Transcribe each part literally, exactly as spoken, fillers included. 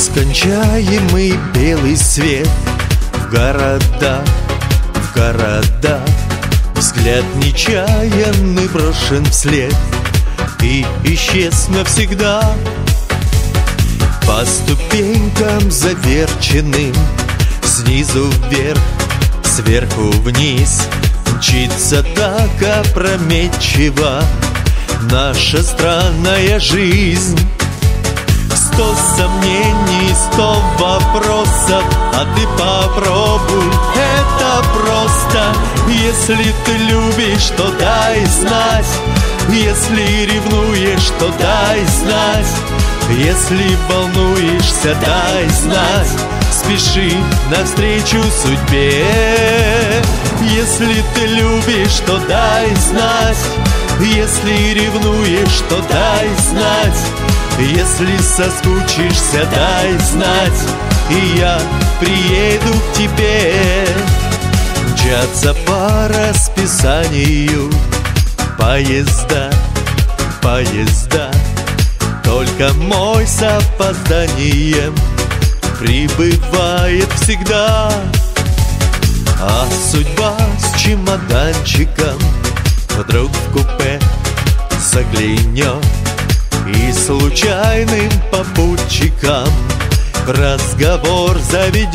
Нескончаемый белый свет в города, в города. Взгляд нечаянный брошен вслед и исчез навсегда. По ступенькам заверченным, снизу вверх, сверху вниз, мчится так опрометчиво наша странная жизнь. Сто сомнений, сто вопросов, а ты попробуй, это просто. Если ты любишь, то дай знать. Если ревнуешь, то дай знать. Если волнуешься, дай знать. Спеши навстречу судьбе. Если ты любишь, то дай знать. Если ревнуешь, то дай знать. Если соскучишься, дай знать, и я приеду к тебе. Мчатся по расписанию поезда, поезда. Только мой с опозданием прибывает всегда. А судьба с чемоданчиком вдруг в купе заглянет и случайным попутчикам разговор заведет.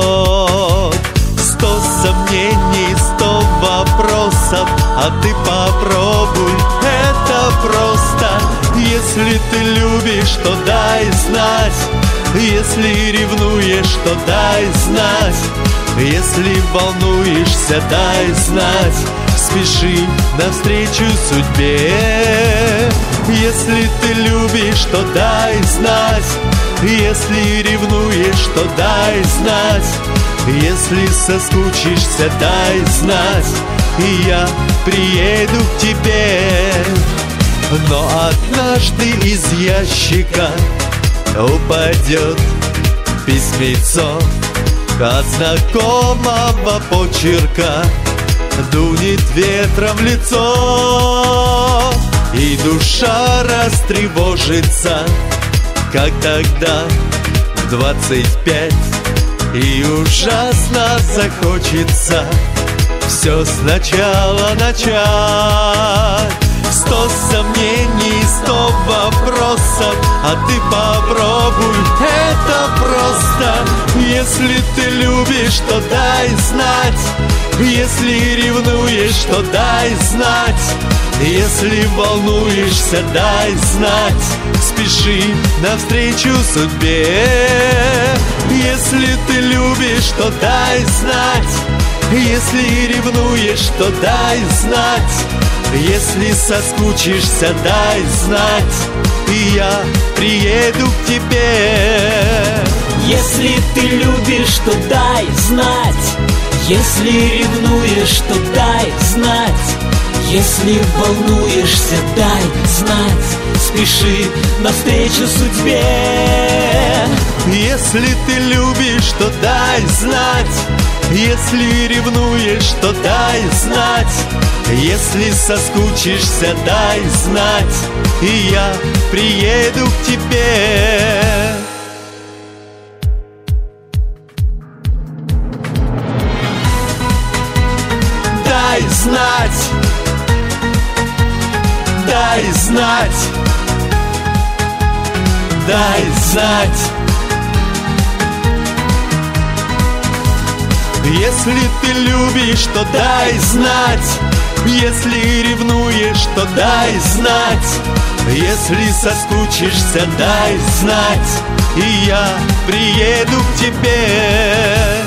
Сто сомнений, сто вопросов, а ты попробуй, это просто. Если ты любишь, то дай знать. Если ревнуешь, то дай знать. Если волнуешься, дай знать. Спеши навстречу судьбе. Если ты любишь, то дай знать. Если ревнуешь, то дай знать. Если соскучишься, дай знать, и я приеду к тебе. Но однажды из ящика упадет письмецо от знакомого почерка, дунет ветром в лицо, и душа растревожится, как тогда в двадцать пять, и ужасно захочется все сначала начать. Сто сомнений, сто вопросов, а ты попробуй, это просто. Если ты любишь, то дай знать. Если ревнуешь, то дай знать. Если волнуешься, дай знать. Спеши навстречу судьбе. Если ты любишь, то дай знать. Если ревнуешь, то дай знать. Если соскучишься, дай знать, и я приеду к тебе. Если ты любишь, то дай знать. Если ревнуешь, то дай знать. Если волнуешься, дай знать. Спеши навстречу судьбе. Если ты любишь, то дай знать. Если ревнуешь, то дай знать. Если соскучишься, дай знать, и я приеду к тебе. Дай знать, дай знать, дай знать. Если ты любишь, то дай знать. Если ревнуешь, то дай знать. Если соскучишься, дай знать, и я приеду к тебе.